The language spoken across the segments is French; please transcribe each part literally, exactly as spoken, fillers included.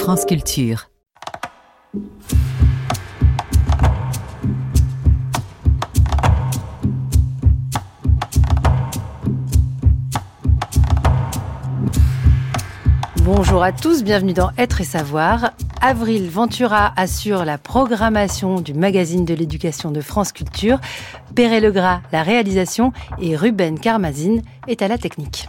France Culture. Bonjour à tous, bienvenue dans Être et Savoir. Avril Ventura assure la programmation du magazine de l'éducation de France Culture. Perret Legras, la réalisation, et Ruben Karmazine est à la technique.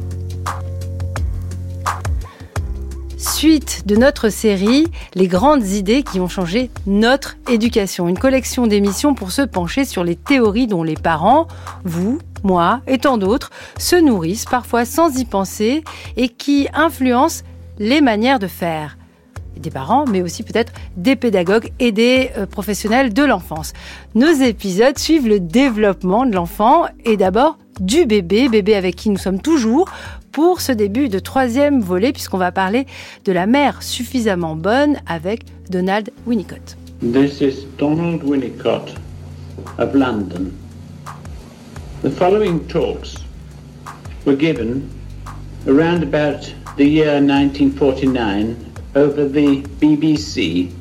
Suite de notre série, les grandes idées qui ont changé notre éducation. Une collection d'émissions pour se pencher sur les théories dont les parents, vous, moi et tant d'autres, se nourrissent parfois sans y penser et qui influencent les manières de faire. Des parents, mais aussi peut-être des pédagogues et des euh, professionnels de l'enfance. Nos épisodes suivent le développement de l'enfant et d'abord du bébé, bébé avec qui nous sommes toujours, pour ce début de troisième volet, puisqu'on va parler de la mère suffisamment bonne avec Donald Winnicott. This is Donald Winnicott of London. The following talks were given around about the year nineteen forty-nine over the B B C.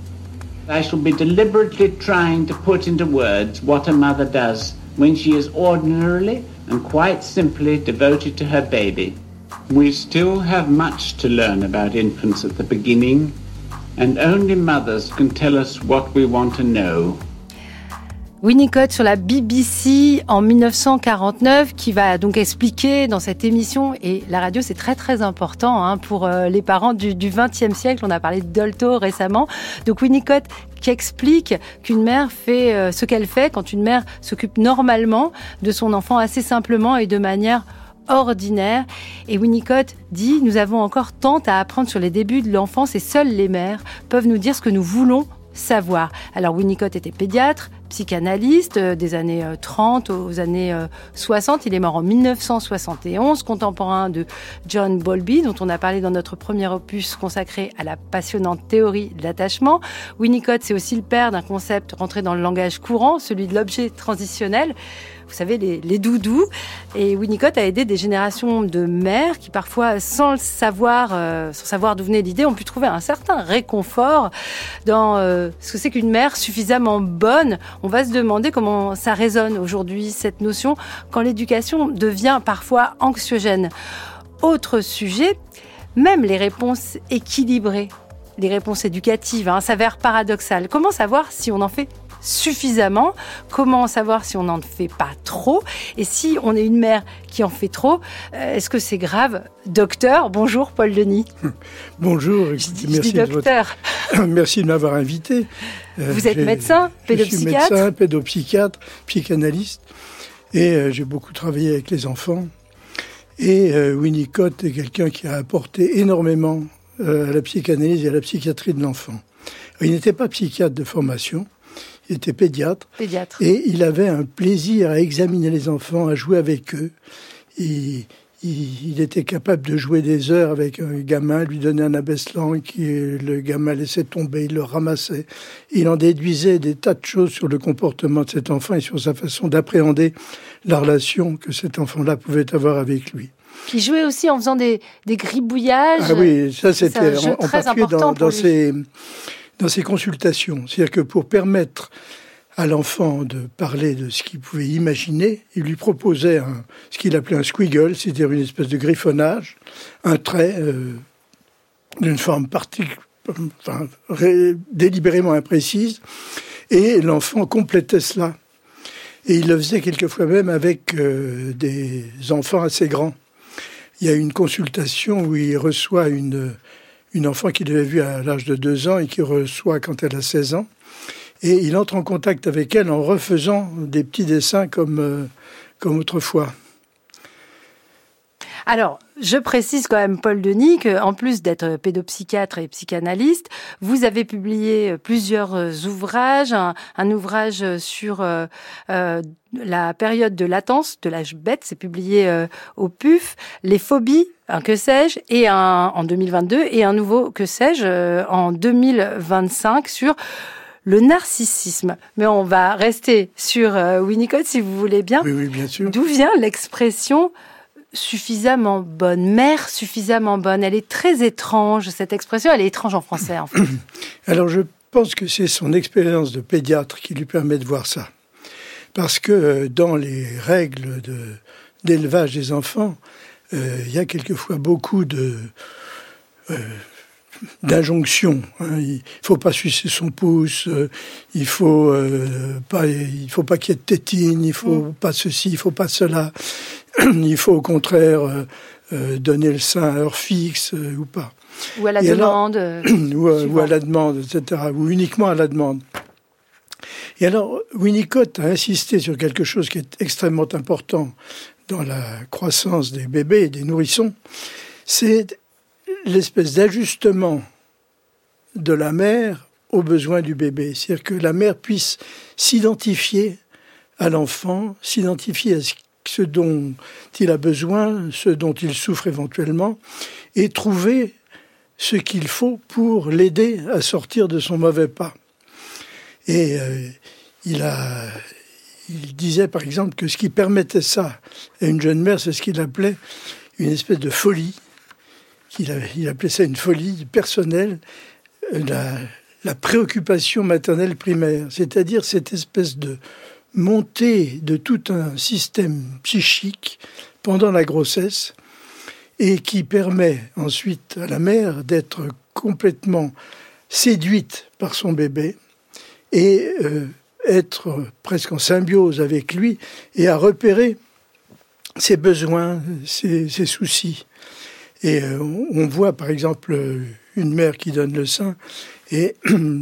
I shall be deliberately trying to put into words what a mother does when she is ordinarily and quite simply devoted to her baby. We still have much to learn about infants at the beginning, and only mothers can tell us what we want to know. Winnicott sur la B B C en dix-neuf cent quarante-neuf, qui va donc expliquer dans cette émission, et la radio c'est très très important hein, pour euh, les parents du, du vingtième siècle, on a parlé de Dolto récemment, donc Winnicott qui explique qu'une mère fait euh, ce qu'elle fait quand une mère s'occupe normalement de son enfant assez simplement et de manière ordinaire. Et Winnicott dit, nous avons encore tant à apprendre sur les débuts de l'enfance et seules les mères peuvent nous dire ce que nous voulons savoir. Alors Winnicott était pédiatre, psychanalyste euh, des années euh, trente aux années euh, soixante. Il est mort en dix-neuf cent soixante et onze, contemporain de John Bowlby, dont on a parlé dans notre premier opus consacré à la passionnante théorie de l'attachement. Winnicott, c'est aussi le père d'un concept rentré dans le langage courant, celui de l'objet transitionnel. Vous savez, les, les doudous. Et Winnicott a aidé des générations de mères qui, parfois, sans le savoir, euh, sans savoir d'où venait l'idée, ont pu trouver un certain réconfort dans euh, ce que c'est qu'une mère suffisamment bonne. On va se demander comment ça résonne aujourd'hui, cette notion, quand l'éducation devient parfois anxiogène. Autre sujet, même les réponses équilibrées, les réponses éducatives, hein, s'avèrent paradoxales. Comment savoir si on en fait suffisamment? Comment savoir si on n'en fait pas trop? Et si on est une mère qui en fait trop, euh, est-ce que c'est grave? Docteur, bonjour Paul Denis. Bonjour, je dis, merci, je dis de docteur. Votre... merci de m'avoir invité. Euh, Vous êtes médecin, pédopsychiatre? Je suis médecin, pédopsychiatre, psychanalyste, et euh, j'ai beaucoup travaillé avec les enfants. Et euh, Winnicott est quelqu'un qui a apporté énormément euh, à la psychanalyse et à la psychiatrie de l'enfant. Il n'était pas psychiatre de formation. Il était pédiatre, pédiatre, et il avait un plaisir à examiner les enfants, à jouer avec eux. Et il, il était capable de jouer des heures avec un gamin, lui donner un abaisse-langue, qui le gamin laissait tomber, il le ramassait. Il en déduisait des tas de choses sur le comportement de cet enfant et sur sa façon d'appréhender la relation que cet enfant-là pouvait avoir avec lui. Qui jouait aussi en faisant des, des gribouillages. Ah oui, ça c'était c'est en, en particulier dans, dans ses... dans ses consultations. C'est-à-dire que pour permettre à l'enfant de parler de ce qu'il pouvait imaginer, il lui proposait un, ce qu'il appelait un squiggle, c'est-à-dire une espèce de griffonnage, un trait euh, d'une forme partic- enfin, ré- délibérément imprécise, et l'enfant complétait cela. Et il le faisait quelquefois même avec euh, des enfants assez grands. Il y a une consultation où il reçoit une... une enfant qu'il avait vue à l'âge de deux ans et qu'il reçoit quand elle a seize ans. Et il entre en contact avec elle en refaisant des petits dessins comme, euh, comme autrefois. Alors, je précise quand même, Paul Denis, qu'en plus d'être pédopsychiatre et psychanalyste, vous avez publié plusieurs ouvrages. Un, un ouvrage sur euh, euh, la période de latence de l'âge bête, c'est publié euh, au P U F, les phobies, un que sais-je, et un, en deux mille vingt-deux, et un nouveau que sais-je euh, en deux mille vingt-cinq sur le narcissisme. Mais on va rester sur euh, Winnicott, si vous voulez bien. Oui, oui, bien sûr. D'où vient l'expression suffisamment bonne, mère suffisamment bonne. Elle est très étrange, cette expression, elle est étrange en français en fait. Alors je pense que c'est son expérience de pédiatre qui lui permet de voir ça. Parce que dans les règles de, d'élevage des enfants, euh, il y a quelquefois beaucoup de... Euh, d'injonctions. Hein. Il faut pas sucer son pouce, euh, il faut euh, pas, il faut pas qu'il y ait de tétine, il faut mmh. pas ceci, il faut pas cela. Il faut au contraire euh, euh, donner le sein à heure fixe euh, ou pas. Ou à la Et demande. Alors, ou, à, ou à la demande, et cetera. Ou uniquement à la demande. Et alors, Winnicott a insisté sur quelque chose qui est extrêmement important dans la croissance des bébés et des nourrissons, c'est l'espèce d'ajustement de la mère aux besoins du bébé. C'est-à-dire que la mère puisse s'identifier à l'enfant, s'identifier à ce dont il a besoin, ce dont il souffre éventuellement, et trouver ce qu'il faut pour l'aider à sortir de son mauvais pas. Et euh, il a... Il disait, par exemple, que ce qui permettait ça à une jeune mère, c'est ce qu'il appelait une espèce de folie. Il, a, il appelait ça une folie personnelle, la, la préoccupation maternelle primaire, c'est-à-dire cette espèce de montée de tout un système psychique pendant la grossesse et qui permet ensuite à la mère d'être complètement séduite par son bébé et euh, être presque en symbiose avec lui et à repérer ses besoins, ses, ses soucis. Et euh, on voit par exemple une mère qui donne le sein et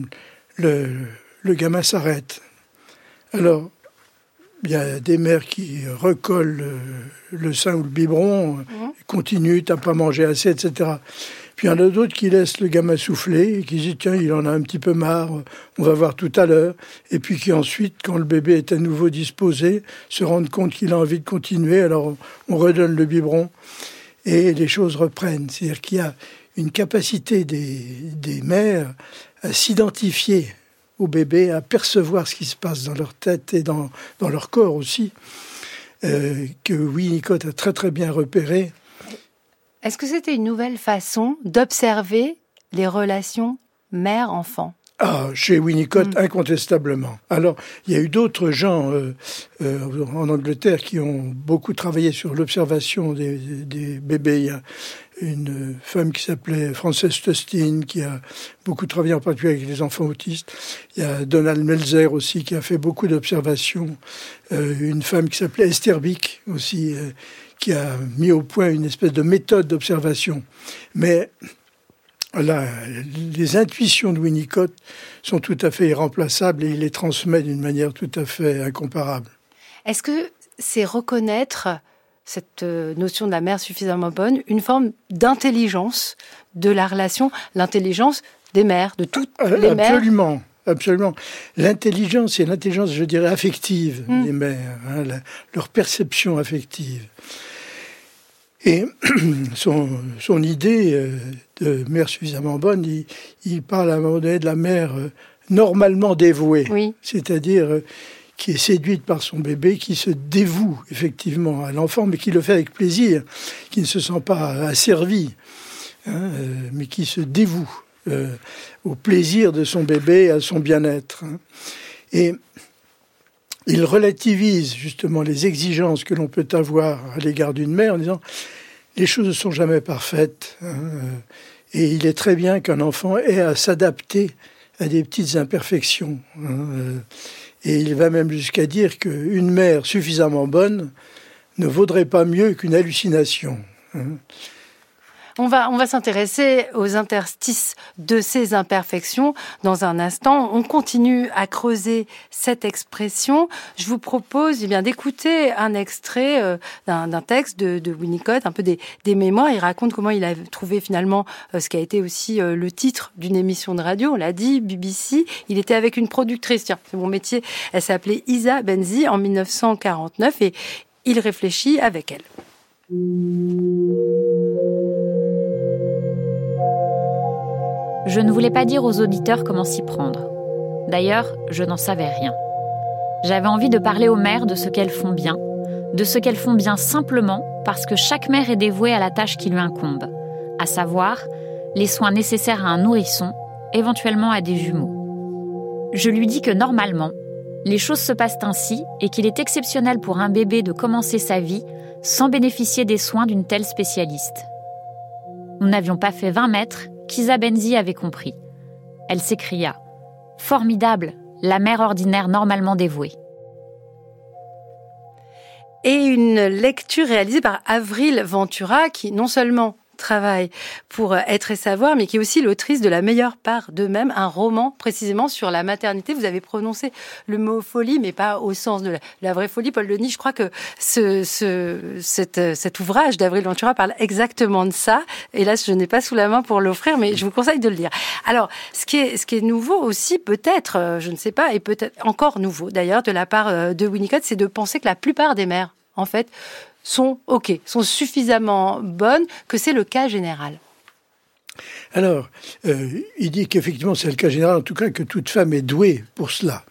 le, le gamin s'arrête. Alors, il y a des mères qui recollent le, le sein ou le biberon, mmh. continuent, t'as pas mangé assez, et cetera. Puis il y en a d'autres qui laissent le gamin souffler et qui disent tiens, il en a un petit peu marre, on va voir tout à l'heure. Et puis qui ensuite, quand le bébé est à nouveau disposé, se rendent compte qu'il a envie de continuer, alors on redonne le biberon. Et les choses reprennent. C'est-à-dire qu'il y a une capacité des, des mères à s'identifier au bébé, à percevoir ce qui se passe dans leur tête et dans, dans leur corps aussi, euh, que Winnicott a très très bien repéré. Est-ce que c'était une nouvelle façon d'observer les relations mère-enfant ? Ah, chez Winnicott, mmh. incontestablement. Alors, il y a eu d'autres gens euh, euh, en Angleterre qui ont beaucoup travaillé sur l'observation des, des bébés. Il y a une femme qui s'appelait Frances Tustin, qui a beaucoup travaillé en particulier avec les enfants autistes. Il y a Donald Melzer aussi, qui a fait beaucoup d'observations. Euh, une femme qui s'appelait Esther Bick aussi, euh, qui a mis au point une espèce de méthode d'observation. Mais... Là, les intuitions de Winnicott sont tout à fait irremplaçables et il les transmet d'une manière tout à fait incomparable. Est-ce que c'est reconnaître cette notion de la mère suffisamment bonne, une forme d'intelligence de la relation, l'intelligence des mères, de toutes les absolument, mères ? Absolument, absolument. L'intelligence, c'est l'intelligence, je dirais, affective mmh. des mères, hein, la, leur perception affective. Et son, son idée euh, de mère suffisamment bonne, il, il parle à un moment donné de la mère euh, normalement dévouée, oui. c'est-à-dire euh, qui est séduite par son bébé, qui se dévoue effectivement à l'enfant, mais qui le fait avec plaisir, qui ne se sent pas asservi, hein, euh, mais qui se dévoue euh, au plaisir de son bébé, à son bien-être. Hein. Et il relativise justement les exigences que l'on peut avoir à l'égard d'une mère en disant les choses ne sont jamais parfaites, hein, et il est très bien qu'un enfant ait à s'adapter à des petites imperfections. Hein, et il va même jusqu'à dire qu'une mère suffisamment bonne ne vaudrait pas mieux qu'une hallucination. Hein. On va, on va s'intéresser aux interstices de ces imperfections dans un instant. On continue à creuser cette expression. Je vous propose eh bien, d'écouter un extrait euh, d'un, d'un texte de, de Winnicott, un peu des, des mémoires. Il raconte comment il a trouvé finalement euh, ce qui a été aussi euh, le titre d'une émission de radio. On l'a dit, B B C. Il était avec une productrice, tiens, c'est mon métier. Elle s'appelait Isa Benzi en dix-neuf cent quarante-neuf et il réfléchit avec elle. Je ne voulais pas dire aux auditeurs comment s'y prendre. D'ailleurs, je n'en savais rien. J'avais envie de parler aux mères de ce qu'elles font bien, de ce qu'elles font bien simplement parce que chaque mère est dévouée à la tâche qui lui incombe, à savoir les soins nécessaires à un nourrisson, éventuellement à des jumeaux. Je lui dis que normalement, les choses se passent ainsi et qu'il est exceptionnel pour un bébé de commencer sa vie sans bénéficier des soins d'une telle spécialiste. Nous n'avions pas fait vingt mètres qu'Isa Benzi avait compris. Elle s'écria « Formidable, la mère ordinaire normalement dévouée ». Et une lecture réalisée par Avril Ventura, qui non seulement travaille pour Être et Savoir, mais qui est aussi l'autrice de La meilleure part d'eux-mêmes, un roman précisément sur la maternité. Vous avez prononcé le mot folie, mais pas au sens de la, la vraie folie. Paul Denis, je crois que ce, ce, cette, cet ouvrage d'Avril Ventura parle exactement de ça. Hélas, je n'ai pas sous la main pour l'offrir, mais je vous conseille de le lire. Alors, ce qui est, ce qui est nouveau aussi, peut-être, je ne sais pas, et peut-être encore nouveau d'ailleurs, de la part de Winnicott, c'est de penser que la plupart des mères, en fait, sont OK, sont suffisamment bonnes, que c'est le cas général. Alors, euh, il dit qu'effectivement c'est le cas général, en tout cas que toute femme est douée pour cela,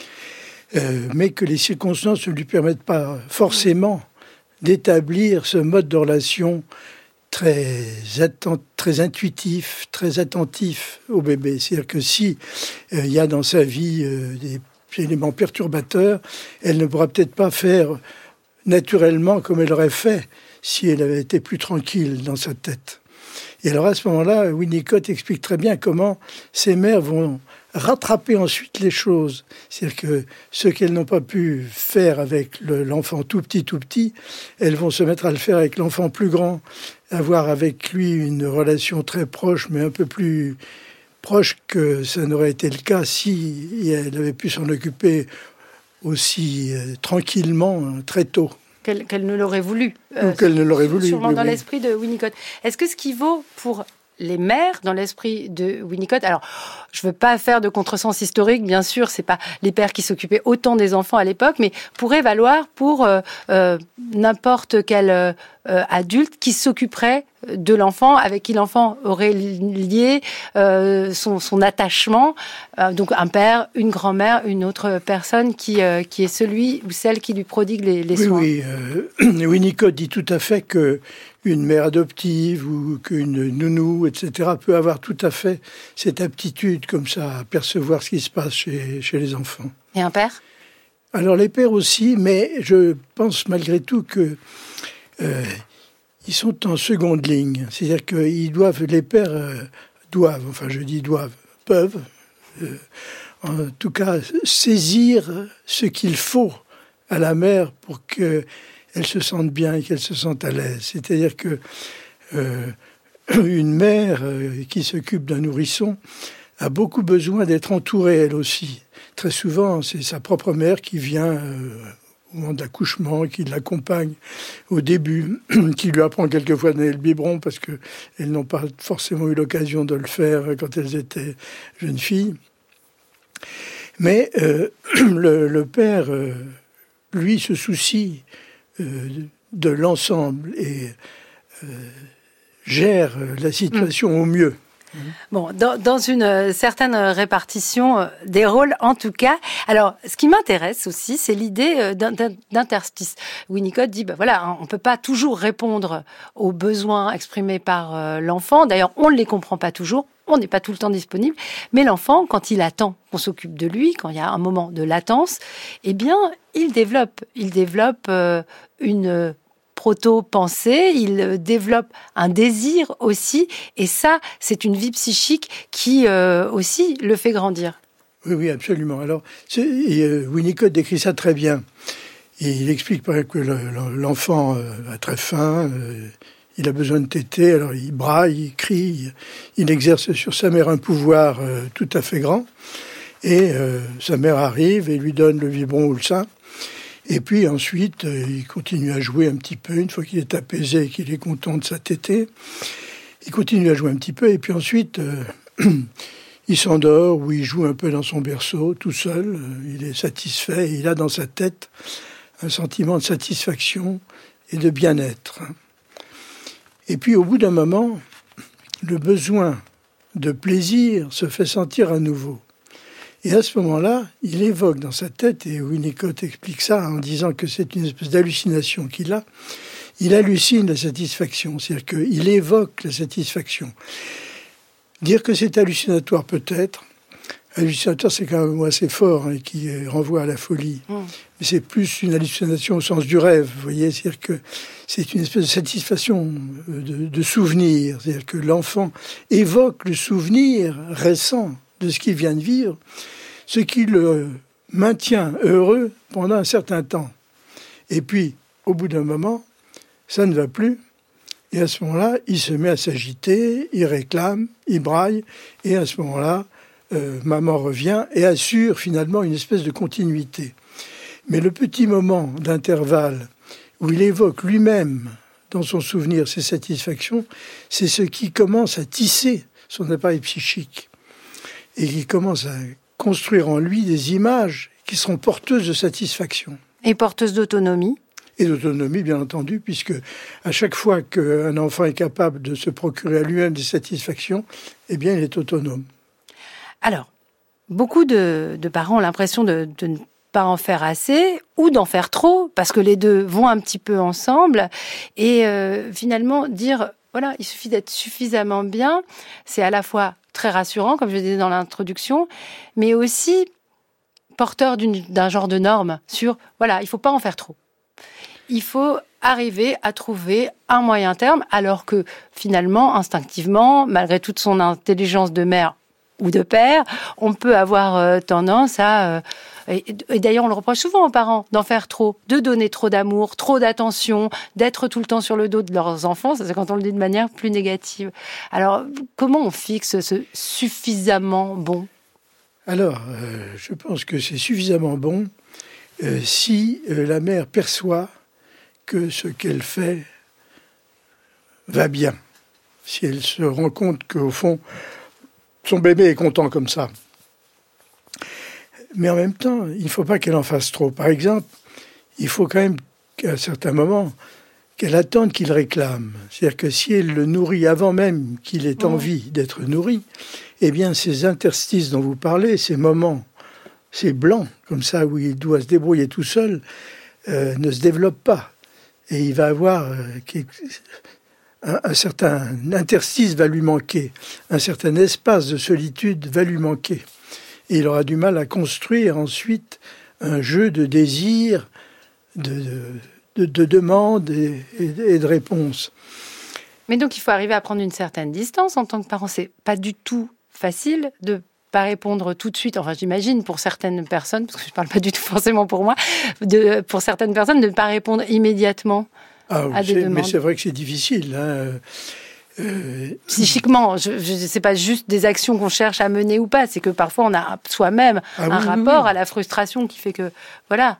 euh, mais que les circonstances ne lui permettent pas forcément d'établir ce mode de relation très, atten- très intuitif, très attentif au bébé. C'est-à-dire que si euh, il y a dans sa vie euh, des éléments perturbateurs, elle ne pourra peut-être pas faire naturellement comme elle aurait fait si elle avait été plus tranquille dans sa tête. Et alors à ce moment-là, Winnicott explique très bien comment ces mères vont rattraper ensuite les choses. C'est-à-dire que ce qu'elles n'ont pas pu faire avec le, l'enfant tout petit, tout petit, elles vont se mettre à le faire avec l'enfant plus grand, avoir avec lui une relation très proche, mais un peu plus proche que ça n'aurait été le cas si elle avait pu s'en occuper aussi euh, tranquillement, euh, très tôt. Qu'elle, qu'elle ne l'aurait voulu. Euh, Ou qu'elle ne l'aurait voulu. Sûrement oui, dans oui. l'esprit de Winnicott. Est-ce que ce qui vaut pour les mères dans l'esprit de Winnicott, alors je veux pas faire de contresens historique, bien sûr, c'est pas les pères qui s'occupaient autant des enfants à l'époque, mais pourrait valoir pour euh, euh, n'importe quel euh, adulte qui s'occuperait de l'enfant, avec qui l'enfant aurait lié euh, son, son attachement. Euh, donc un père, une grand-mère, une autre personne qui, euh, qui est celui ou celle qui lui prodigue les, les oui, soins. Oui, euh, Winnicott dit tout à fait que une mère adoptive ou qu'une nounou, et cetera, peut avoir tout à fait cette aptitude comme ça à percevoir ce qui se passe chez, chez les enfants. Et un père ? Alors les pères aussi, mais je pense malgré tout que euh, ils sont en seconde ligne. C'est-à-dire qu'ils doivent, les pères euh, doivent, enfin je dis doivent, peuvent, euh, en tout cas saisir ce qu'il faut à la mère pour que elle se sente bien et qu'elle se sente à l'aise. C'est-à-dire que euh, une mère euh, qui s'occupe d'un nourrisson a beaucoup besoin d'être entourée, elle aussi. Très souvent, c'est sa propre mère qui vient euh, au moment de l'accouchement, qui l'accompagne au début, qui lui apprend quelquefois à donner le biberon parce qu'elles n'ont pas forcément eu l'occasion de le faire quand elles étaient jeunes filles. Mais euh, le, le père, euh, lui, se soucie Euh, de l'ensemble et euh, gère la situation mmh. au mieux. Bon, dans, dans une certaine répartition des rôles, en tout cas. Alors, ce qui m'intéresse aussi, c'est l'idée d'interstice. Winnicott dit, ben voilà, on peut pas toujours répondre aux besoins exprimés par l'enfant. D'ailleurs, on ne les comprend pas toujours. On n'est pas tout le temps disponible. Mais l'enfant, quand il attend qu'on s'occupe de lui, quand il y a un moment de latence, eh bien, il développe. Il développe euh, une proto-pensée, il développe un désir aussi. Et ça, c'est une vie psychique qui euh, aussi le fait grandir. Oui, oui, absolument. Alors, c'est, et, euh, Winnicott décrit ça très bien. Et il explique par exemple que le, l'enfant euh, a très faim, euh, il a besoin de téter, alors il braille, il crie, il, il exerce sur sa mère un pouvoir euh, tout à fait grand. Et euh, sa mère arrive et lui donne le biberon ou le sein. Et puis ensuite, euh, il continue à jouer un petit peu. Une fois qu'il est apaisé et qu'il est content de sa tétée, il continue à jouer un petit peu. Et puis ensuite, euh, il s'endort ou il joue un peu dans son berceau, tout seul. Euh, il est satisfait et il a dans sa tête un sentiment de satisfaction et de bien-être. Et puis au bout d'un moment, le besoin de plaisir se fait sentir à nouveau. Et à ce moment-là, il évoque dans sa tête, et Winnicott explique ça en disant que c'est une espèce d'hallucination qu'il a, il hallucine la satisfaction, c'est-à-dire qu'il évoque la satisfaction. Dire que c'est hallucinatoire peut-être, hallucinatoire c'est quand même un mot assez fort hein, qui renvoie à la folie, mmh. mais c'est plus une hallucination au sens du rêve, vous voyez, c'est-à-dire que c'est une espèce de satisfaction de, de souvenir, c'est-à-dire que l'enfant évoque le souvenir récent de ce qu'il vient de vivre, ce qui le maintient heureux pendant un certain temps. Et puis, au bout d'un moment, ça ne va plus. Et à ce moment-là, il se met à s'agiter, il réclame, il braille. Et à ce moment-là, euh, maman revient et assure finalement une espèce de continuité. Mais le petit moment d'intervalle où il évoque lui-même, dans son souvenir, ses satisfactions, c'est ce qui commence à tisser son appareil psychique. Et qui commence à construire en lui des images qui seront porteuses de satisfaction. Et porteuses d'autonomie. Et d'autonomie, bien entendu, puisque à chaque fois qu'un enfant est capable de se procurer à lui-même des satisfactions, eh bien, il est autonome. Alors, beaucoup de, de parents ont l'impression de, de ne pas en faire assez ou d'en faire trop, parce que les deux vont un petit peu ensemble. Et euh, finalement, dire, voilà, il suffit d'être suffisamment bien, c'est à la fois très rassurant, comme je le disais dans l'introduction, mais aussi porteur d'une, d'un genre de norme sur, voilà, il ne faut pas en faire trop. Il faut arriver à trouver un moyen terme, alors que finalement, instinctivement, malgré toute son intelligence de mère ou de père, on peut avoir euh, tendance à... Euh, et, et d'ailleurs, on le reproche souvent aux parents d'en faire trop, de donner trop d'amour, trop d'attention, d'être tout le temps sur le dos de leurs enfants. Ça, c'est quand on le dit de manière plus négative. Alors, comment on fixe ce suffisamment bon ? Alors, euh, je pense que c'est suffisamment bon euh, si euh, la mère perçoit que ce qu'elle fait va bien. Si elle se rend compte qu'au fond, son bébé est content comme ça. Mais en même temps, il ne faut pas qu'elle en fasse trop. Par exemple, il faut quand même qu'à certains moments, qu'elle attende qu'il réclame. C'est-à-dire que si elle le nourrit avant même qu'il ait envie d'être nourri, eh bien, ces interstices dont vous parlez, ces moments, ces blancs, comme ça, où il doit se débrouiller tout seul, euh, ne se développent pas. Et il va avoir... Euh, un, un certain interstice va lui manquer. Un certain espace de solitude va lui manquer. Et il aura du mal à construire ensuite un jeu de désirs, de, de, de demandes et, et, et de réponses. Mais donc, il faut arriver à prendre une certaine distance en tant que parent. C'est pas du tout facile de pas répondre tout de suite. Enfin, j'imagine pour certaines personnes, parce que je parle pas du tout forcément pour moi, de, pour certaines personnes, de ne pas répondre immédiatement ah, à des c'est, demandes. Mais c'est vrai que c'est difficile, hein. Euh... Psychiquement, je, je, c'est pas juste des actions qu'on cherche à mener ou pas, c'est que parfois on a soi-même ah, un oui, rapport oui, oui. à la frustration qui fait que, voilà,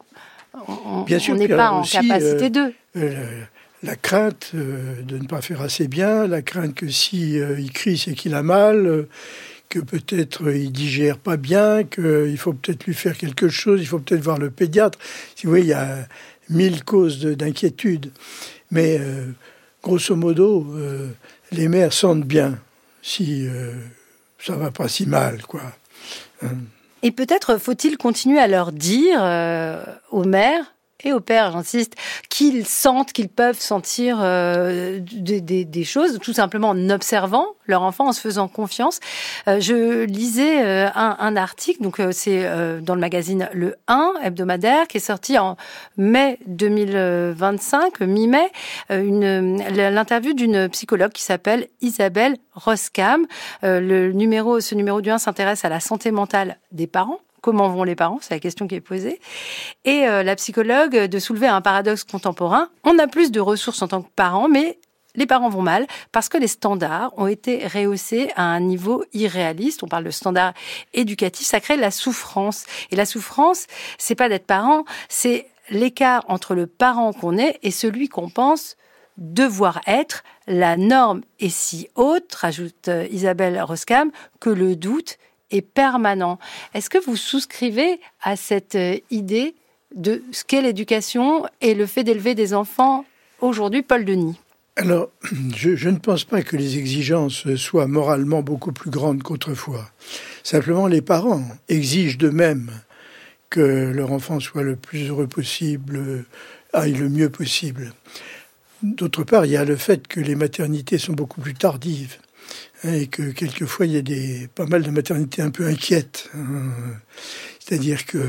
on Bien sûr, n'est pas en aussi, capacité euh, d'eux. Euh, la, la crainte euh, de ne pas faire assez bien, la crainte que si euh, il crie, c'est qu'il a mal, euh, que peut-être euh, il digère pas bien, qu'il faut peut-être lui faire quelque chose, il faut peut-être voir le pédiatre. Si vous voyez, il y a mille causes de, d'inquiétude. Mais, euh, grosso modo, euh, les mères sentent bien si euh, ça va pas si mal, quoi. Hein. Et peut-être faut-il continuer à leur dire euh, aux mères et aux pères, j'insiste, qu'ils sentent, qu'ils peuvent sentir euh, des, des, des choses, tout simplement en observant leur enfant, en se faisant confiance. Euh, je lisais euh, un, un article, donc euh, c'est euh, dans le magazine Le un hebdomadaire, qui est sorti en mai deux mille vingt-cinq, mi-mai, euh, une, l'interview d'une psychologue qui s'appelle Isabelle Roskam. Euh, le numéro, ce numéro du un s'intéresse à la santé mentale des parents. Comment vont les parents ? C'est la question qui est posée. Et euh, la psychologue de soulever un paradoxe contemporain. On a plus de ressources en tant que parents, mais les parents vont mal parce que les standards ont été rehaussés à un niveau irréaliste. On parle de standards éducatifs. Ça crée la souffrance. Et la souffrance, c'est pas d'être parent, c'est l'écart entre le parent qu'on est et celui qu'on pense devoir être. La norme est si haute, rajoute Isabelle Roskam, que le doute est permanent. Est-ce que vous souscrivez à cette idée de ce qu'est l'éducation et le fait d'élever des enfants aujourd'hui, Paul Denis ? Alors, je, je ne pense pas que les exigences soient moralement beaucoup plus grandes qu'autrefois. Simplement, les parents exigent d'eux-mêmes que leur enfant soit le plus heureux possible, aille le mieux possible. D'autre part, il y a le fait que les maternités sont beaucoup plus tardives, hein, et que quelquefois, il y a des, pas mal de maternités un peu inquiètes. Hein. C'est-à-dire que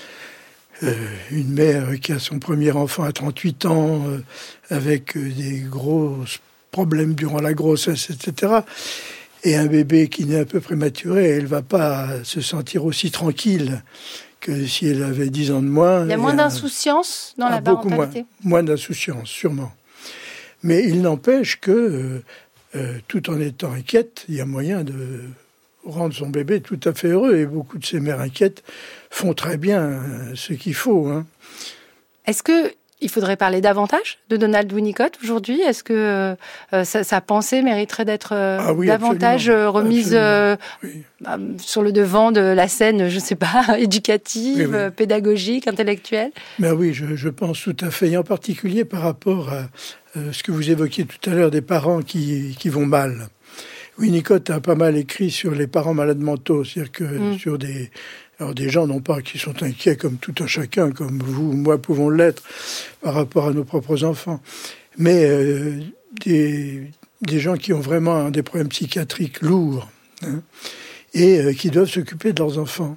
euh, une mère qui a son premier enfant à trente-huit ans, euh, avec des gros problèmes durant la grossesse, et cetera, et un bébé qui naît un peu prématuré, elle ne va pas se sentir aussi tranquille que si elle avait dix ans de moins. Il y a moins d'insouciance dans ah, la beaucoup parentalité. Moins, moins d'insouciance, sûrement. Mais il n'empêche que, euh, euh, tout en étant inquiète, il y a moyen de rendre son bébé tout à fait heureux. Et beaucoup de ces mères inquiètes font très bien euh, ce qu'il faut. Hein. Est-ce que il faudrait parler davantage de Donald Winnicott aujourd'hui? Est-ce que euh, sa, sa pensée mériterait d'être euh, ah oui, davantage absolument. remise euh, oui. euh, sur le devant de la scène, je ne sais pas, éducative, oui, oui. pédagogique, intellectuelle? Ben oui, je, je pense tout à fait. Et en particulier par rapport à euh, ce que vous évoquiez tout à l'heure des parents qui, qui vont mal. Winnicott a pas mal écrit sur les parents malades mentaux, c'est-à-dire que mm. sur des... Alors des gens, non pas qui sont inquiets comme tout un chacun, comme vous ou moi pouvons l'être, par rapport à nos propres enfants, mais euh, des, des gens qui ont vraiment des problèmes psychiatriques lourds, hein, et euh, qui doivent s'occuper de leurs enfants.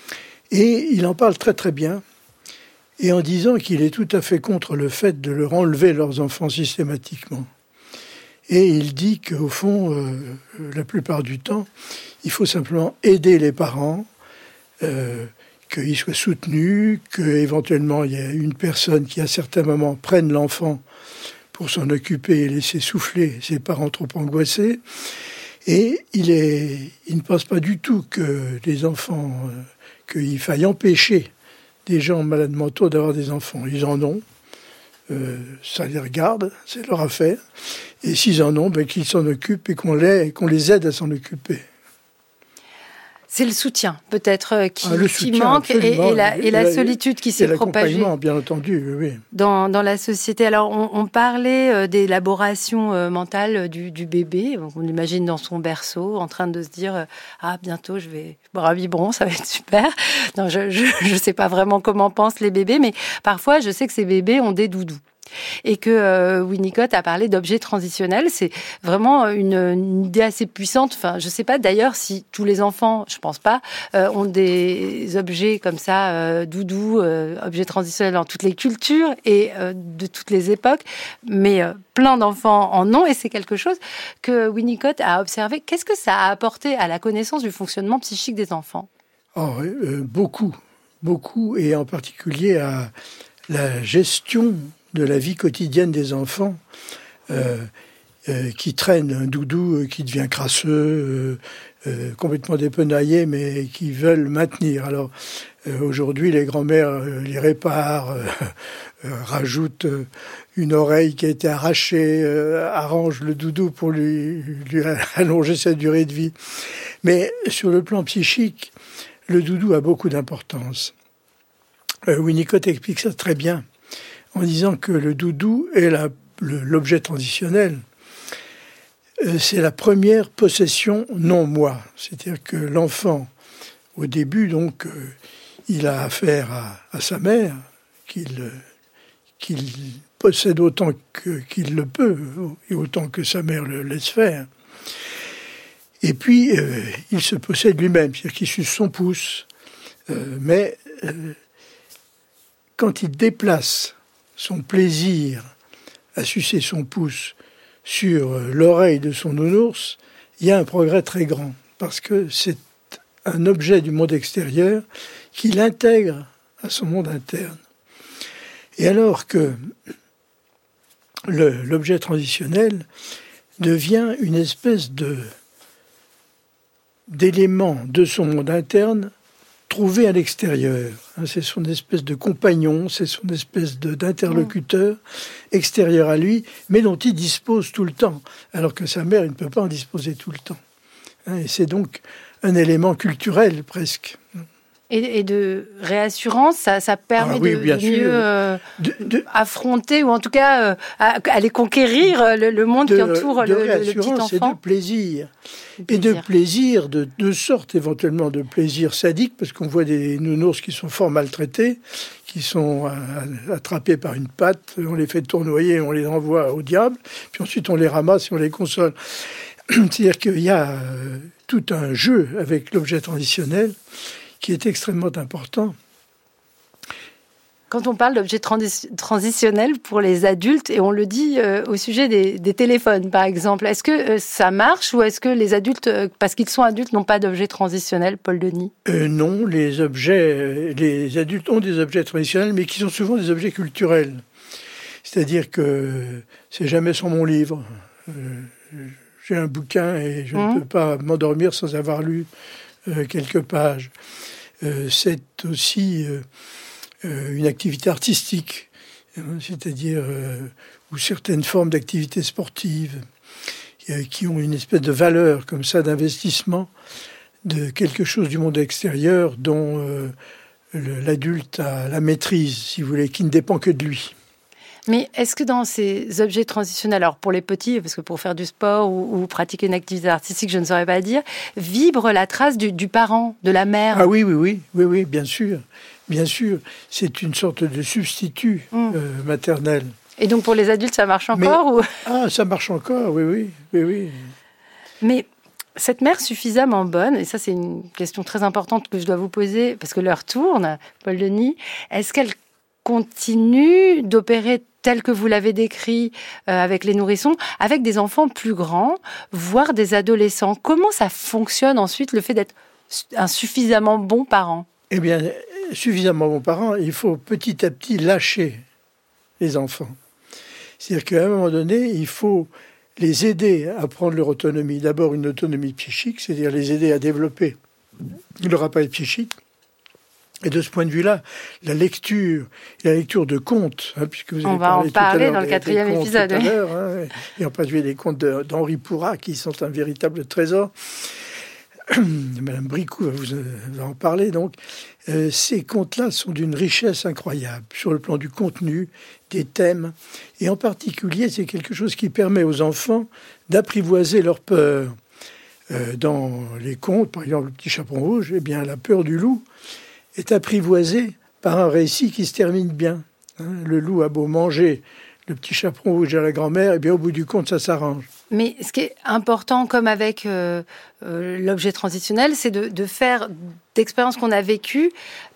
Et il en parle très très bien, et en disant qu'il est tout à fait contre le fait de leur enlever leurs enfants systématiquement. Et il dit qu'au fond, euh, la plupart du temps, il faut simplement aider les parents, Euh, qu'ils soient soutenus, qu'éventuellement il y ait une personne qui à certains moments prenne l'enfant pour s'en occuper et laisser souffler ses parents trop angoissés. Et il, est, il ne pense pas du tout que les enfants, euh, qu'il faille empêcher des gens malades mentaux d'avoir des enfants. Ils en ont, euh, ça les regarde, c'est leur affaire. Et s'ils en ont, ben, qu'ils s'en occupent et qu'on les, qu'on les aide à s'en occuper. C'est le soutien, peut-être, qui, ah, le qui soutien, manque, et, et, la, et la solitude qui s'est propagée. L'accompagnement, bien entendu, oui. Dans, dans la société. Alors, on, on parlait d'élaboration mentale du, du bébé. On l'imagine dans son berceau, en train de se dire « Ah, bientôt, je vais boire un biberon, ça va être super. » Non, je ne sais pas vraiment comment pensent les bébés, mais parfois, je sais que ces bébés ont des doudous. Et que euh, Winnicott a parlé d'objets transitionnels. C'est vraiment une, une idée assez puissante. Enfin, je ne sais pas d'ailleurs si tous les enfants, je ne pense pas, euh, ont des objets comme ça, euh, doudous, euh, objets transitionnels dans toutes les cultures et euh, de toutes les époques. Mais euh, plein d'enfants en ont, et c'est quelque chose que Winnicott a observé. Qu'est-ce que ça a apporté à la connaissance du fonctionnement psychique des enfants? Oh, euh, beaucoup, beaucoup, et en particulier à la gestion de la vie quotidienne des enfants, euh, euh, qui traînent un doudou euh, qui devient crasseux, euh, euh, complètement dépenaillé, mais qui veulent maintenir. Alors, euh, aujourd'hui, les grands-mères euh, les réparent, euh, euh, rajoutent euh, une oreille qui a été arrachée, euh, arrangent le doudou pour lui, lui allonger sa durée de vie. Mais sur le plan psychique, le doudou a beaucoup d'importance. Euh, Winnicott explique ça très bien, en disant que le doudou est la, le, l'objet transitionnel. Euh, c'est la première possession non-moi. C'est-à-dire que l'enfant, au début, donc, euh, il a affaire à, à sa mère, qu'il, euh, qu'il possède autant que, qu'il le peut, et autant que sa mère le laisse faire. Et puis, euh, il se possède lui-même, c'est-à-dire qu'il suce son pouce. Euh, mais euh, quand il déplace son plaisir à sucer son pouce sur l'oreille de son nounours, il y a un progrès très grand, parce que c'est un objet du monde extérieur qu'il intègre à son monde interne. Et alors que le, l'objet transitionnel devient une espèce de, d'élément de son monde interne trouvé à l'extérieur. C'est son espèce de compagnon, c'est son espèce de, d'interlocuteur extérieur à lui, mais dont il dispose tout le temps, alors que sa mère, il ne peut pas en disposer tout le temps. Et c'est donc un élément culturel, presque. Et, et de réassurance, ça, ça permet ah oui, de, de mieux euh, de, de, affronter, ou en tout cas euh, à, aller conquérir le, le monde de, qui entoure de le, le petit enfant. Et de plaisir. de plaisir. Et de plaisir de deux sortes, éventuellement de plaisir sadique, parce qu'on voit des nounours qui sont fort maltraités, qui sont euh, attrapés par une patte, on les fait tournoyer, on les envoie au diable, puis ensuite on les ramasse et on les console. C'est-à-dire qu'il y a euh, tout un jeu avec l'objet transitionnel qui est extrêmement important. Quand on parle d'objet transi- transitionnel pour les adultes, et on le dit euh, au sujet des, des téléphones, par exemple, est-ce que euh, ça marche ou est-ce que les adultes, euh, parce qu'ils sont adultes, n'ont pas d'objet transitionnel, Paul Denis ? euh, Non, les objets, les adultes ont des objets transitionnels, mais qui sont souvent des objets culturels. C'est-à-dire que c'est jamais sans mon livre. Euh, j'ai un bouquin et je mmh. ne peux pas m'endormir sans avoir lu euh, quelques pages. Euh, c'est aussi euh, euh, une activité artistique, hein, c'est-à-dire euh, ou certaines formes d'activités sportives euh, qui ont une espèce de valeur comme ça d'investissement de quelque chose du monde extérieur dont euh, le, l'adulte a la maîtrise, si vous voulez, qui ne dépend que de lui. Mais est-ce que dans ces objets transitionnels, alors pour les petits, parce que pour faire du sport ou, ou pratiquer une activité artistique, je ne saurais pas dire, vibre la trace du, du parent, de la mère ? Ah oui, oui, oui, oui, oui, bien sûr, bien sûr. C'est une sorte de substitut mmh. euh, maternel. Et donc pour les adultes, ça marche encore Mais, ou... Ah, ça marche encore, oui, oui, oui, oui. Mais cette mère suffisamment bonne, et ça c'est une question très importante que je dois vous poser, parce que l'heure tourne, Paul Denis, est-ce qu'elle continue d'opérer tel que vous l'avez décrit euh, avec les nourrissons, avec des enfants plus grands, voire des adolescents? Comment ça fonctionne ensuite, le fait d'être un suffisamment bon parent? Eh bien, suffisamment bon parent, il faut petit à petit lâcher les enfants. C'est-à-dire qu'à un moment donné, il faut les aider à prendre leur autonomie. D'abord, une autonomie psychique, c'est-à-dire les aider à développer leur appareil psychique. Et de ce point de vue-là, la lecture, la lecture de contes, hein, puisque vous avez On va parlé en parler tout à dans le quatrième épisode. Oui. Hein, et en particulier les contes de, d'Henri Pourrat, qui sont un véritable trésor. Madame Bricou va vous va en parler. Donc, euh, ces contes-là sont d'une richesse incroyable sur le plan du contenu, des thèmes, et en particulier, c'est quelque chose qui permet aux enfants d'apprivoiser leur peur. Euh, dans les contes, par exemple, le Petit Chaperon Rouge, eh bien, la peur du loup est apprivoisée par un récit qui se termine bien. Hein, le loup a beau manger le petit chaperon rouge à la grand-mère, et bien au bout du compte, ça s'arrange. Mais ce qui est important, comme avec euh, euh, l'objet transitionnel, c'est de, de faire d'expériences qu'on a vécues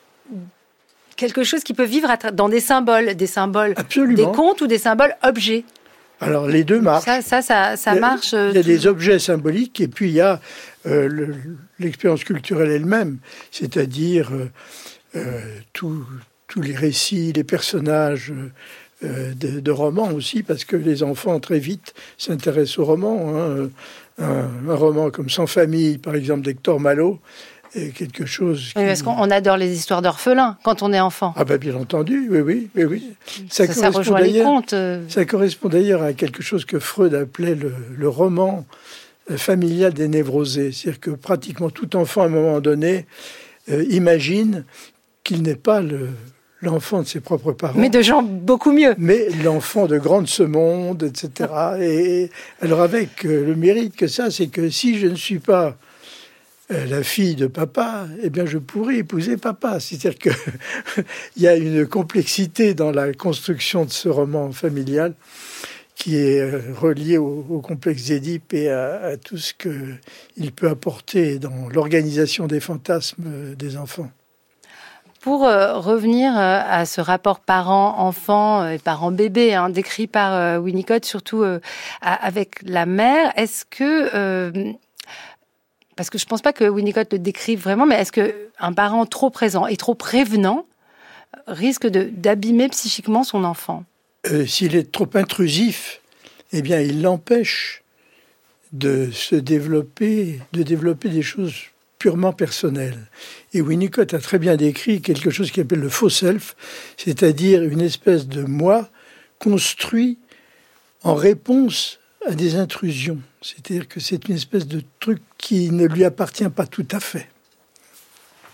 quelque chose qui peut vivre à tra- dans des symboles, des symboles, Absolument. Des contes ou des symboles objets. Alors les deux marchent. Ça, ça, ça, ça il y a, marche. Il y a tout... des objets symboliques et puis il y a euh, le, l'expérience culturelle elle-même, c'est-à-dire euh, euh, tous les récits, les personnages euh, de, de romans aussi, parce que les enfants très vite s'intéressent aux romans. Hein. Un, un roman comme Sans famille, par exemple, d'Hector Malot, est quelque chose. Qui... Oui, parce qu'on adore les histoires d'orphelins quand on est enfant. Ah ben bien entendu, oui, oui, oui, oui. Ça, ça, ça rejoint les contes. Ça correspond d'ailleurs à quelque chose que Freud appelait le, le roman familial des névrosés. C'est-à-dire que pratiquement tout enfant, à un moment donné, euh, imagine qu'il n'est pas le, l'enfant de ses propres parents. Mais de gens beaucoup mieux. Mais l'enfant de grand de ce monde, et cetera. Et alors avec euh, le mérite que ça, c'est que si je ne suis pas euh, la fille de papa, eh bien je pourrais épouser papa. C'est-à-dire que il y a une complexité dans la construction de ce roman familial qui est relié au, au complexe d'Édipe et à, à tout ce qu'il peut apporter dans l'organisation des fantasmes des enfants. Pour euh, revenir euh, à ce rapport parent-enfant et parent-bébé, hein, décrit par euh, Winnicott, surtout euh, à, avec la mère, est-ce que... Euh, parce que je ne pense pas que Winnicott le décrive vraiment, mais est-ce qu'un parent trop présent et trop prévenant risque de, d'abîmer psychiquement son enfant ? Euh, s'il est trop intrusif, eh bien, il l'empêche de se développer, de développer des choses purement personnelles. Et Winnicott a très bien décrit quelque chose qu'il appelle le faux self, c'est-à-dire une espèce de moi construit en réponse à des intrusions. C'est-à-dire que c'est une espèce de truc qui ne lui appartient pas tout à fait.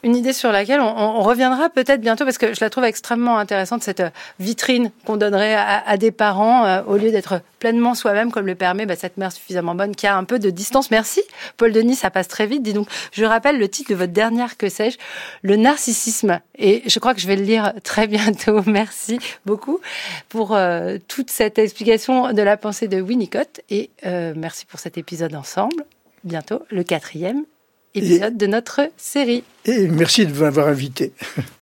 une idée sur laquelle on, on reviendra peut-être bientôt, parce que je la trouve extrêmement intéressante, cette vitrine qu'on donnerait à, à des parents, euh, au lieu d'être pleinement soi-même, comme le permet bah, cette mère suffisamment bonne qui a un peu de distance. Merci, Paul Denis, ça passe très vite. Dis donc, je rappelle le titre de votre dernière Que sais-je, Le narcissisme. Et je crois que je vais le lire très bientôt. Merci beaucoup pour euh, toute cette explication de la pensée de Winnicott. Et euh, merci pour cet épisode ensemble. Bientôt, le quatrième épisode et, de notre série. Et merci de m'avoir invité.